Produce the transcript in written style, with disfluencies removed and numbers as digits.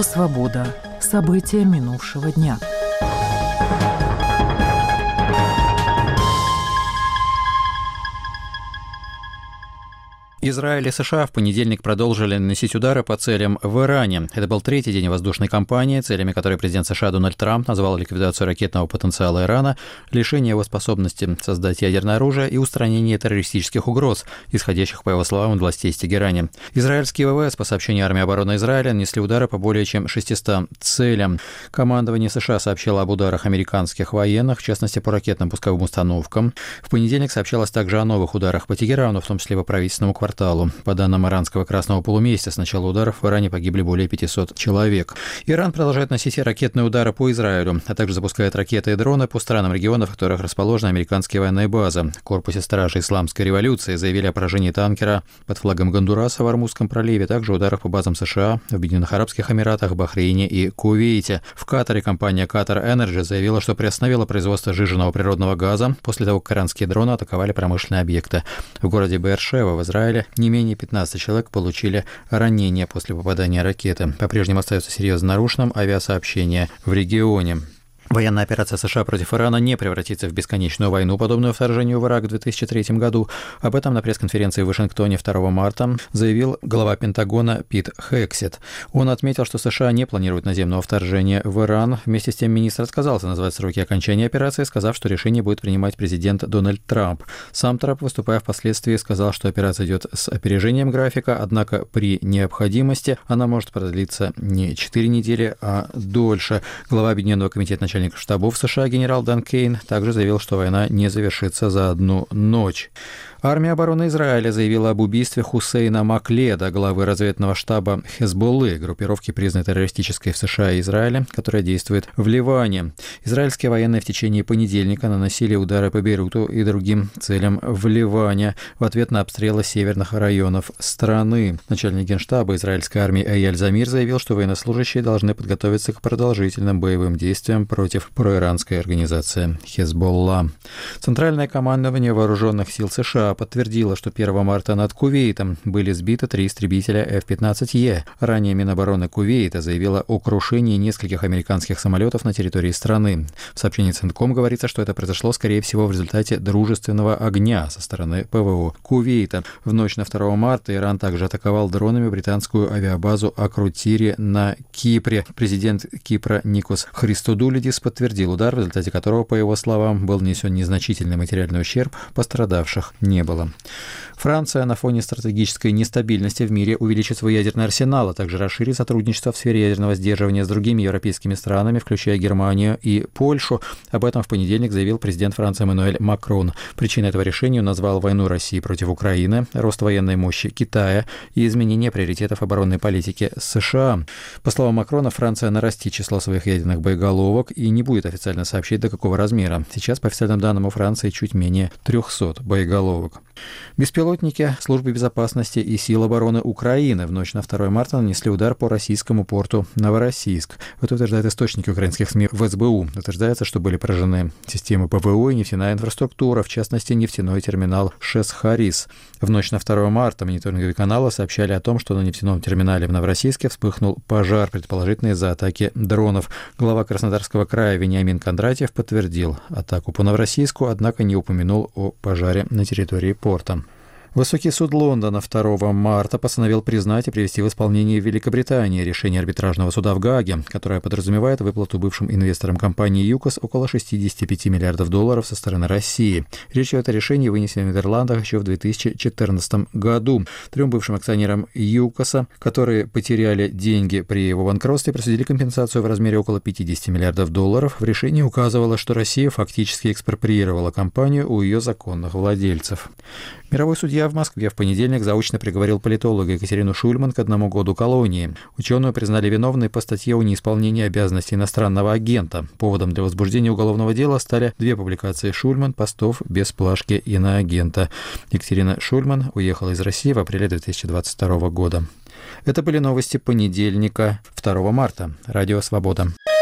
Радио «Свобода». События минувшего дня. Израиль и США в понедельник продолжили наносить удары по целям в Иране. Это был третий день воздушной кампании, целями которой президент США Дональд Трамп назвал ликвидацию ракетного потенциала Ирана, лишение его способности создать ядерное оружие и устранение террористических угроз, исходящих, по его словам, от властей в Тегеране. Израильские ВВС, по сообщению армии обороны Израиля, нанесли удары по более чем 600 целям. Командование США сообщило об ударах американских военных, в частности, по ракетным пусковым установкам. В понедельник сообщалось также о новых ударах по Тегерану, в том числе по правительственному кварталу. По данным иранского Красного полумесяца, с начала ударов в Иране погибли более 500 человек. Иран продолжает наносить ракетные удары по Израилю, а также запускает ракеты и дроны по странам регионов, в которых расположены американские военные базы. В корпусе стражи Исламской революции заявили о поражении танкера под флагом Гондураса в Ормузском проливе, также ударах по базам США в Объединенных Арабских Эмиратах, Бахрейне и Кувейте. В Катаре компания Qatar Energy заявила, что приостановила производство сжиженного природного газа после того, как иранские дроны атаковали промышленные объекты. В городе Беэр-Шева в Израиле не менее 15 человек получили ранения после попадания ракеты. По-прежнему остается серьезно нарушенным авиасообщение в регионе. Военная операция США против Ирана не превратится в бесконечную войну, подобную вторжению в Ирак в 2003 году. Об этом на пресс-конференции в Вашингтоне 2 марта заявил глава Пентагона Пит Хексет. Он отметил, что США не планируют наземного вторжения в Иран. Вместе с тем министр отказался назвать сроки окончания операции, сказав, что решение будет принимать президент Дональд Трамп. Сам Трамп, выступая впоследствии, сказал, что операция идет с опережением графика, однако при необходимости она может продлиться не 4 недели, а дольше. Глава Объединенного комитета начальников штабов США генерал Дан Кейн также заявил, что война не завершится за одну ночь. Армия обороны Израиля заявила об убийстве Хусейна Макледа, главы разведывательного штаба Хезболлы, группировки, признанной террористической в США и Израиле, которая действует в Ливане. Израильские военные в течение понедельника наносили удары по Бейруту и другим целям в Ливане в ответ на обстрелы северных районов страны. Начальник генштаба израильской армии Эйяль Замир заявил, что военнослужащие должны подготовиться к продолжительным боевым действиям против проиранской организации Хезболла. Центральное командование вооруженных сил США подтвердила, что 1 марта над Кувейтом были сбиты 3 истребителя F-15E. Ранее Минобороны Кувейта заявила о крушении нескольких американских самолетов на территории страны. В сообщении Центком говорится, что это произошло, скорее всего, в результате дружественного огня со стороны ПВО Кувейта. В ночь на 2 марта Иран также атаковал дронами британскую авиабазу Акрутири на Кипре. Президент Кипра Никос Христодулидис подтвердил удар, в результате которого, по его словам, был нанесен незначительный материальный ущерб, пострадавших не было. Франция на фоне стратегической нестабильности в мире увеличит свой ядерный арсенал, а также расширит сотрудничество в сфере ядерного сдерживания с другими европейскими странами, включая Германию и Польшу. Об этом в понедельник заявил президент Франции Эммануэль Макрон. Причиной этого решения он назвал войну России против Украины, рост военной мощи Китая и изменение приоритетов оборонной политики США. По словам Макрона, Франция нарастит число своих ядерных боеголовок и не будет официально сообщить, до какого размера. Сейчас, по официальным данным, у Франции чуть менее 300 боеголовок. Беспилотники службы безопасности и сил обороны Украины в ночь на 2 марта нанесли удар по российскому порту Новороссийск. Это утверждают источники украинских СМИ в СБУ. Утверждается, что были поражены системы ПВО и нефтяная инфраструктура, в частности, нефтяной терминал ШЭС-Харис. В ночь на 2 марта мониторинговые каналы сообщали о том, что на нефтяном терминале в Новороссийске вспыхнул пожар, предположительно из-за атаки дронов. Глава Краснодарского края Вениамин Кондратьев подтвердил атаку по Новороссийску, однако не упомянул о пожаре на территории порта. Высокий суд Лондона 2 марта постановил признать и привести в исполнение в Великобритании решение арбитражного суда в Гааге, которое подразумевает выплату бывшим инвесторам компании ЮКОС около $65 миллиардов со стороны России. Речь идет о решении, вынесенном в Нидерландах еще в 2014 году. 3 бывшим акционерам ЮКОСа, которые потеряли деньги при его банкротстве, присудили компенсацию в размере около $50 миллиардов. В решении указывалось, что Россия фактически экспроприировала компанию у ее законных владельцев. Мировой судья в Москве в понедельник заочно приговорил политолога Екатерину Шульман к 1 году колонии. Ученую признали виновной по статье о неисполнении обязанностей иностранного агента. Поводом для возбуждения уголовного дела стали 2 публикации Шульман постов без плашки иноагента. Екатерина Шульман уехала из России в апреле 2022 года. Это были новости понедельника, 2 марта. Радио «Свобода».